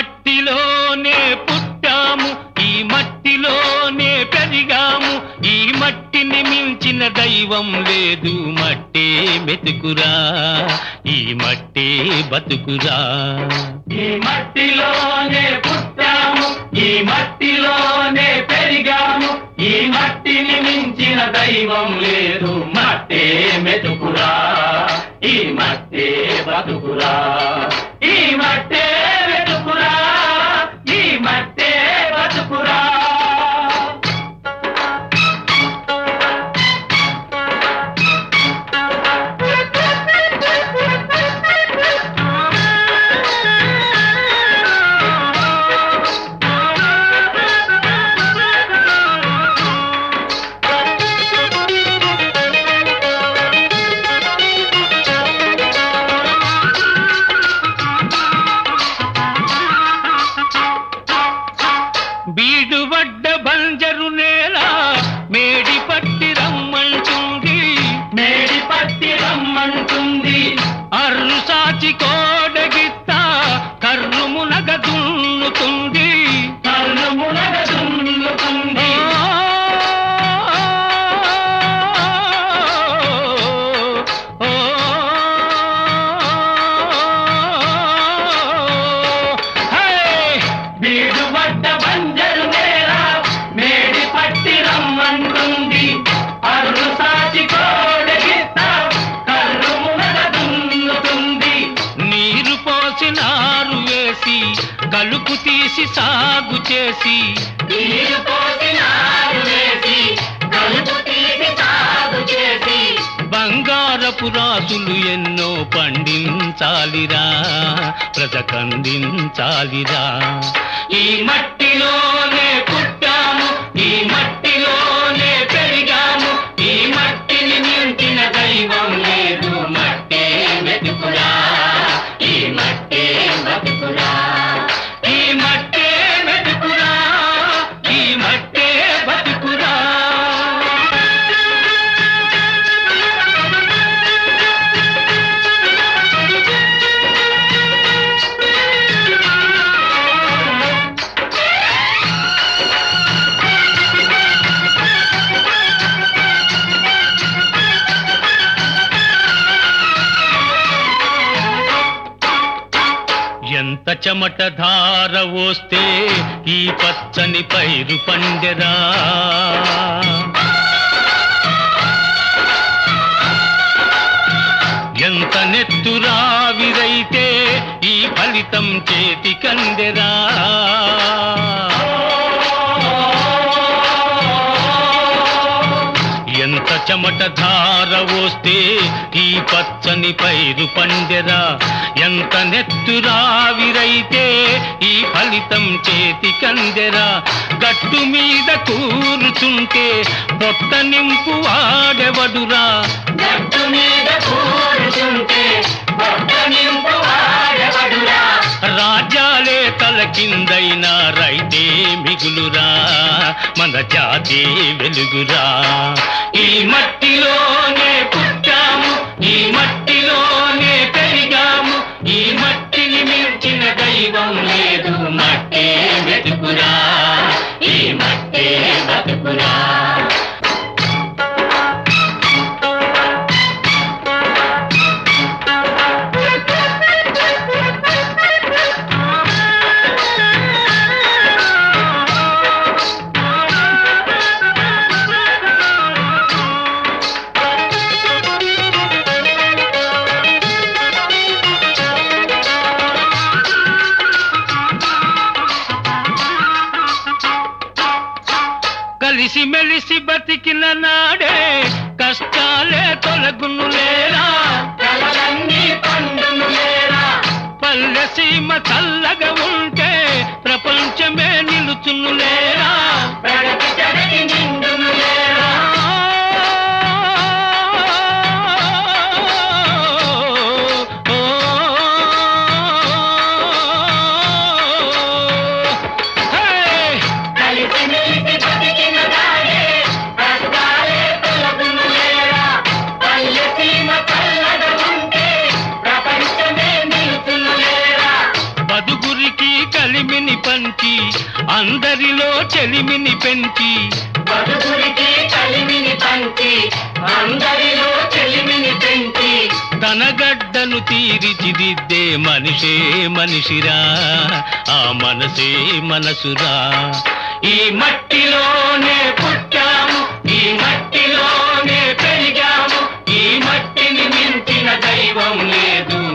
మట్టిలోనే పుట్టాము, ఈ మట్టిలోనే పెరిగాము, ఈ మట్టిని మించిన దైవం లేదు. మట్టే మెతుకురా, ఈ మట్టే బతుకురా. ఈ మట్టిలోనే పుట్టాము, ఈ మట్టిలోనే పెరిగాము, ఈ మట్టిని మించిన దైవం లేదు. మట్టే మెతుకురా, ఈ మట్టే బతుకురా. ఈ మట్టే మెతుకురా, ఈ మట్టే బతుకురా. బీడువడ్డ బంజరు నేల మేడి పట్టి రమ్మంటుంది, మేడి పట్టి రమ్మంటుంది. అర్రు సాచి కోడగిత్త కర్రు మునగ దున్నుతుంది, కర్రు మునగ దున్నుతుంది. బీడువడ్డ బంజరు నేల మేడి పట్టి రమ్మంటుంది. అర్రు సాచి కోడగిత్త కర్రు మునగ దున్నుతుంది. నీరు పోసి నారు వేసి కలుపు తీసి సాగు చేసి, నీరు పోసి నారు వేసి కలుపు తీసి సాగు చేసి, బంగారపు రాసులు ఎన్నో పండించాలిరా, బ్రతకందించాలిరా. ఈ మట్టిలోనే పుట్టాము, ఈ మట్టిలోనే పెరిగాము, ఈ మట్టిని మించిన దైవం లేదు. మట్టే మెతుకురా, ఈ మట్టే బతుకురా. ఈ మట్టే మెతుకురా, ఈ మట్టే బతుకురా. ఎంత చెమట ధార వస్తే ఈ పచ్చని పైరు పండెరా, ఎంత నెత్తురావిరైతే ఈ ఫలితం చేతికందెరా. ఎంత చెమట ధార వస్తే ఈ పచ్చని పైరు పండెరా, ఎంత నెత్తురావిరైతే ఈ ఫలితం చేతికందెరా. గట్టు మీద కూర్చుంటే పొట్ట నింపు వాడెవడురా, గట్టు మీద కూర్చుంటే పొట్ట నింపు వాడెవడురా. రాజ్యాలే తల కిందైనా రైతే మిగులురా, మన జాతి వెలుగురా. ఈ మట్టిలోనే పుట్టాము, ఈ మట్టిలోనే పెరిగాము, ఈ మట్టిని మించిన దైవం లేదు. మట్టే వెతుకురా, ఈ మట్టే బతుకురా. కలిసి మెలిసి బతికిన నాడే కష్టాలే తొలగును లేరా, కలలన్నీ పండును లేరా. పల్లె సీమ చల్లగా ఉంటే ప్రపంచమే నిలుచును లేరా. పెడకి చెడకి నిండును లేరా. కలిసి మెలిసి బతికిన నాడే కష్టాలే తొలగును లేరా. పల్లె సీమ చల్లగా ఉంటే ప్రపంచమే నిలుచును లేరా. బతుకురికి కలిమిని పంచి అందరిలో చెలిమిని పెంచి బతుకురికి కలిమిని పంచి అందరిలో చెలిమిని పెంచి తన గడ్డను తీర్చిదిద్దే మనిషే మనిషిరా, ఆ మనసే మనసురా. ఈ మట్టిలోనే పుట్టాము, ఈ మట్టిలోనే పెరిగాము, ఈ మట్టిని మించిన దైవం లేదు.